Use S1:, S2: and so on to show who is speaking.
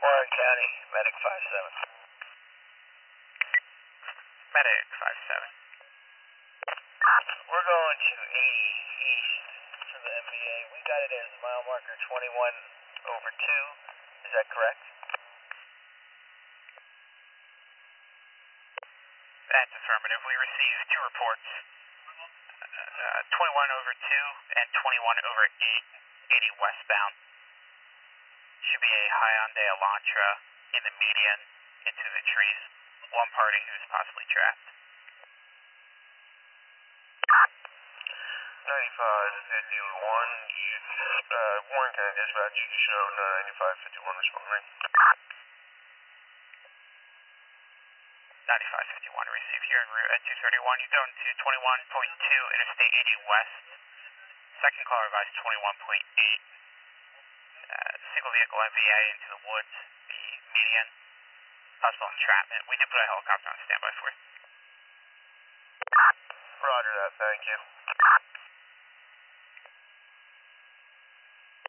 S1: Warren County, Medic 57.
S2: Medic 57.
S1: We're going to 80 east to the MBA. We got it as mile marker 21/2. Is that correct?
S2: That's affirmative. We received two reports, 21/2 and 21/8, 80 westbound. Should be a Hyundai Elantra in the median into the trees. One party who's possibly trapped.
S1: 9551, Warren County Dispatch, you can show 9551 responding.
S2: 9551 received here en route at 231. You go into 21.2 Interstate 80 West. Second caller advised 21.8. Single vehicle MVA into the woods, the median. Possible entrapment. We did put a helicopter on standby for you.
S1: Roger that, thank you.